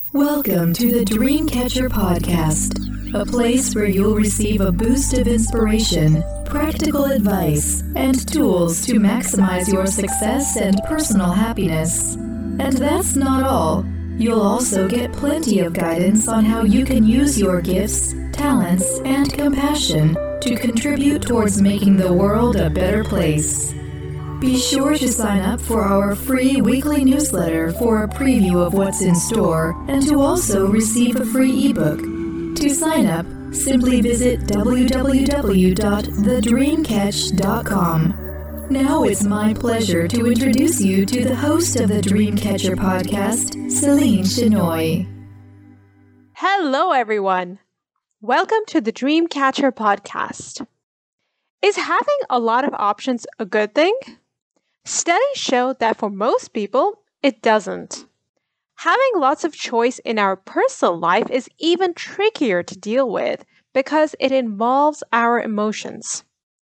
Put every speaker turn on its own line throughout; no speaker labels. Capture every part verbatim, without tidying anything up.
Welcome to the Dreamcatcher Podcast, a place where you'll receive a boost of inspiration, practical advice, and tools to maximize your success and personal happiness. And that's not all. You'll also get plenty of guidance on how you can use your gifts, talents, and compassion to contribute towards making the world a better place. Be sure to sign up for our free weekly newsletter for a preview of what's in store and to also receive a free ebook. To sign up, simply visit w w w dot the dream catch dot com. Now it's my pleasure to introduce you to the host of the Dreamcatcher Podcast, Celine Chenoy.
Hello, everyone. Welcome to the Dreamcatcher Podcast. Is having a lot of options a good thing? Studies show that for most people, it doesn't. Having lots of choice in our personal life is even trickier to deal with because it involves our emotions.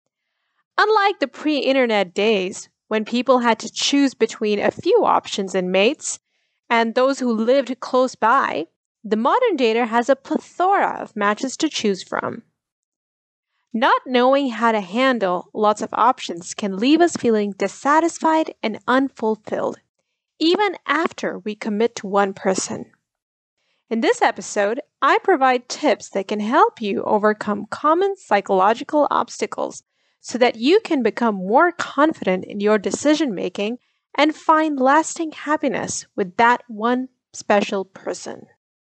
Unlike the pre-internet days, when people had to choose between a few options in mates and those who lived close by, the modern dater has a plethora of matches to choose from. Not knowing how to handle lots of options can leave us feeling dissatisfied and unfulfilled, even after we commit to one person. In this episode, I provide tips that can help you overcome common psychological obstacles so that you can become more confident in your decision-making and find lasting happiness with that one special person.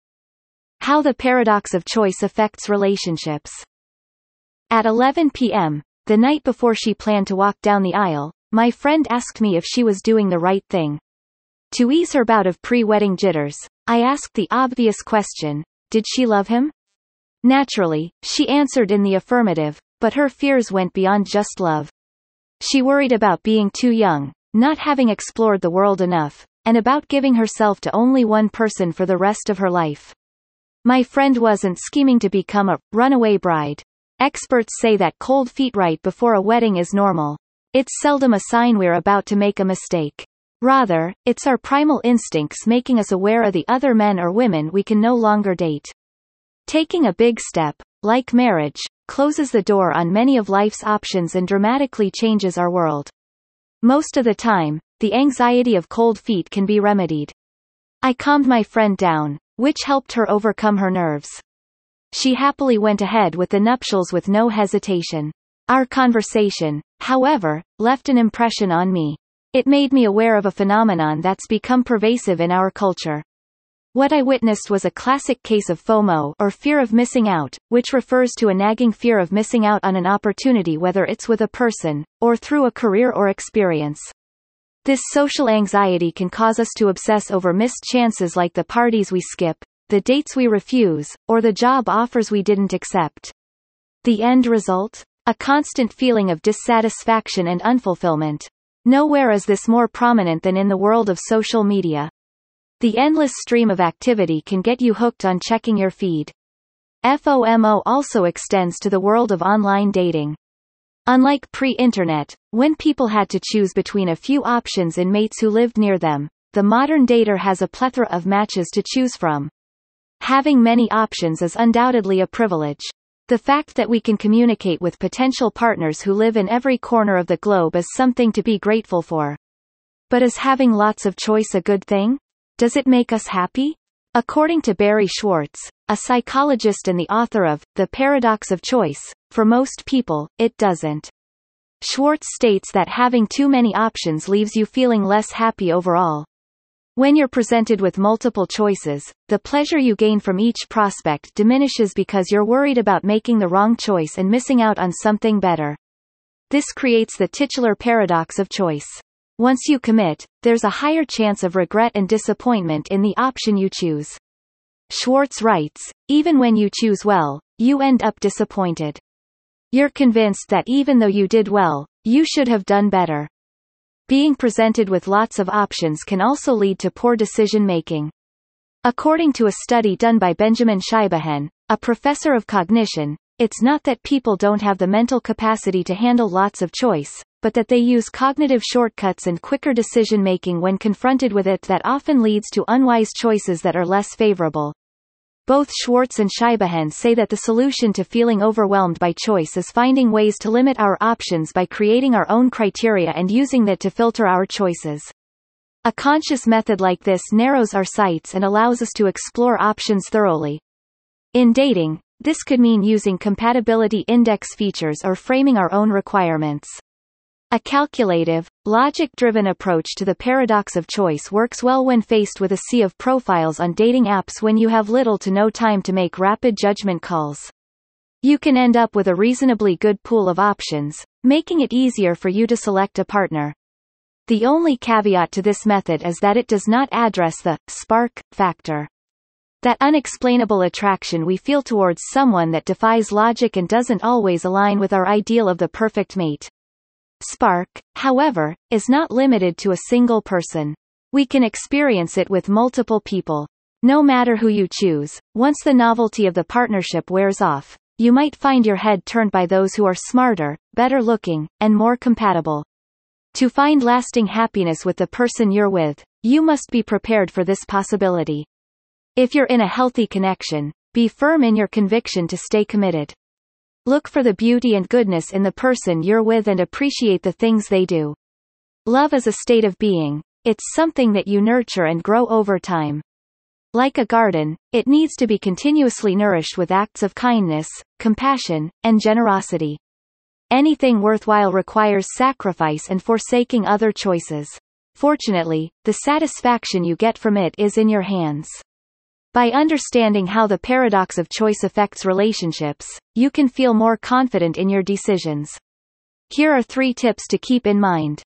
How the paradox of choice affects relationships. At eleven p.m., the night before she planned to walk down the aisle, my friend asked me if she was doing the right thing. To ease her bout of pre-wedding jitters, I asked the obvious question, did she love him? Naturally, she answered in the affirmative, but her fears went beyond just love. She worried about being too young, not having explored the world enough, and about giving herself to only one person for the rest of her life. My friend wasn't scheming to become a runaway bride. Experts say that cold feet right before a wedding is normal. It's seldom a sign we're about to make a mistake. Rather, it's our primal instincts making us aware of the other men or women we can no longer date. Taking a big step, like marriage, closes the door on many of life's options and dramatically changes our world. Most of the time, the anxiety of cold feet can be remedied. I calmed my friend down, which helped her overcome her nerves. She happily went ahead with the nuptials with no hesitation. Our conversation, however, left an impression on me. It made me aware of a phenomenon that's become pervasive in our culture. What I witnessed was a classic case of FOMO, or fear of missing out, which refers to a nagging fear of missing out on an opportunity, whether it's with a person, or through a career or experience. This social anxiety can cause us to obsess over missed chances like the parties we skip, the dates we refuse, or the job offers we didn't accept. The end result? A constant feeling of dissatisfaction and unfulfillment. Nowhere is this more prominent than in the world of social media. The endless stream of activity can get you hooked on checking your feed. FOMO also extends to the world of online dating. Unlike pre-internet, when people had to choose between a few options in mates who lived near them, the modern dater has a plethora of matches to choose from. Having many options is undoubtedly a privilege. The fact that we can communicate with potential partners who live in every corner of the globe is something to be grateful for. But is having lots of choice a good thing? Does it make us happy? According to Barry Schwartz, a psychologist and the author of The Paradox of Choice, for most people, it doesn't. Schwartz states that having too many options leaves you feeling less happy overall. When you're presented with multiple choices, the pleasure you gain from each prospect diminishes because you're worried about making the wrong choice and missing out on something better. This creates the titular paradox of choice. Once you commit, there's a higher chance of regret and disappointment in the option you choose. Schwartz writes, even when you choose well, you end up disappointed. You're convinced that even though you did well, you should have done better. Being presented with lots of options can also lead to poor decision-making. According to a study done by Benjamin Scheibahen, a professor of cognition, it's not that people don't have the mental capacity to handle lots of choice, but but that they use cognitive shortcuts and quicker decision-making when confronted with it that often leads to unwise choices that are less favorable. Both Schwartz and Scheibehen say that the solution to feeling overwhelmed by choice is finding ways to limit our options by creating our own criteria and using that to filter our choices. A conscious method like this narrows our sights and allows us to explore options thoroughly. In dating, this could mean using compatibility index features or framing our own requirements. A calculative, logic-driven approach to the paradox of choice works well when faced with a sea of profiles on dating apps when you have little to no time to make rapid judgment calls. You can end up with a reasonably good pool of options, making it easier for you to select a partner. The only caveat to this method is that it does not address the spark factor. That unexplainable attraction we feel towards someone that defies logic and doesn't always align with our ideal of the perfect mate. Spark, however, is not limited to a single person. We can experience it with multiple people. No matter who you choose, once the novelty of the partnership wears off, you might find your head turned by those who are smarter, better looking, and more compatible. To find lasting happiness with the person you're with, you must be prepared for this possibility. If you're in a healthy connection, be firm in your conviction to stay committed. Look for the beauty and goodness in the person you're with and appreciate the things they do. Love is a state of being. It's something that you nurture and grow over time. Like a garden, it needs to be continuously nourished with acts of kindness, compassion, and generosity. Anything worthwhile requires sacrifice and forsaking other choices. Fortunately, the satisfaction you get from it is in your hands. By understanding how the paradox of choice affects relationships, you can feel more confident in your decisions. Here are three tips to keep in mind.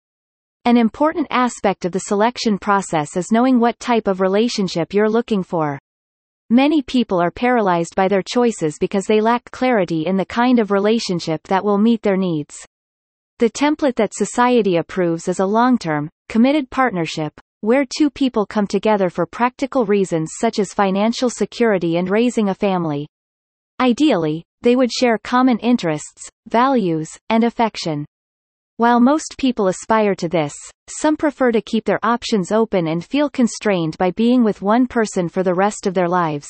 An important aspect of the selection process is knowing what type of relationship you're looking for. Many people are paralyzed by their choices because they lack clarity in the kind of relationship that will meet their needs. The template that society approves is a long-term, committed partnership, where two people come together for practical reasons such as financial security and raising a family. Ideally, they would share common interests, values, and affection. While most people aspire to this, some prefer to keep their options open and feel constrained by being with one person for the rest of their lives.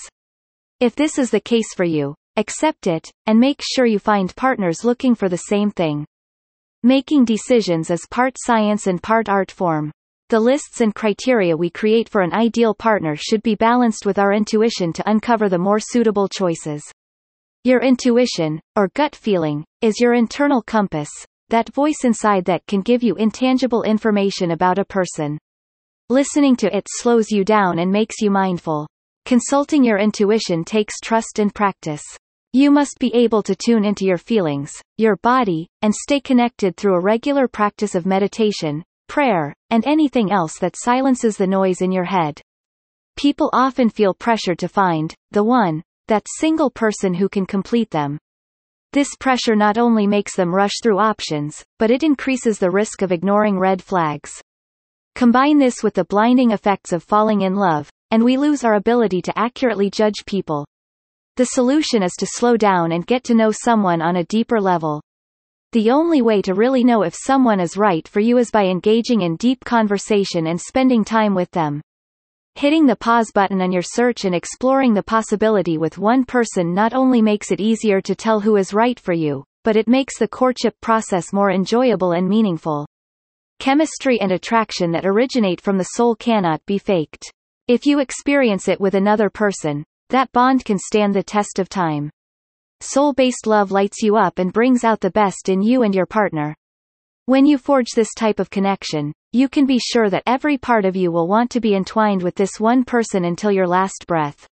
If this is the case for you, accept it, and make sure you find partners looking for the same thing. Making decisions is part science and part art form. The lists and criteria we create for an ideal partner should be balanced with our intuition to uncover the more suitable choices. Your intuition, or gut feeling, is your internal compass, that voice inside that can give you intangible information about a person. Listening to it slows you down and makes you mindful. Consulting your intuition takes trust and practice. You must be able to tune into your feelings, your body, and stay connected through a regular practice of meditation, prayer, and anything else that silences the noise in your head. People often feel pressure to find the one, that single person who can complete them. This pressure not only makes them rush through options, but it increases the risk of ignoring red flags. Combine this with the blinding effects of falling in love, and we lose our ability to accurately judge people. The solution is to slow down and get to know someone on a deeper level. The only way to really know if someone is right for you is by engaging in deep conversation and spending time with them. Hitting the pause button on your search and exploring the possibility with one person not only makes it easier to tell who is right for you, but it makes the courtship process more enjoyable and meaningful. Chemistry and attraction that originate from the soul cannot be faked. If you experience it with another person, that bond can stand the test of time. Soul-based love lights you up and brings out the best in you and your partner. When you forge this type of connection, you can be sure that every part of you will want to be entwined with this one person until your last breath.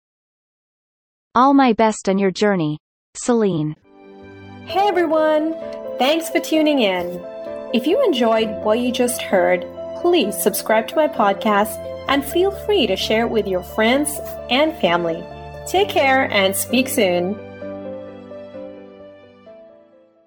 All my best on your journey. Celine.
Hey everyone! Thanks for tuning in. If you enjoyed what you just heard, please subscribe to my podcast and feel free to share it with your friends and family. Take care and speak soon.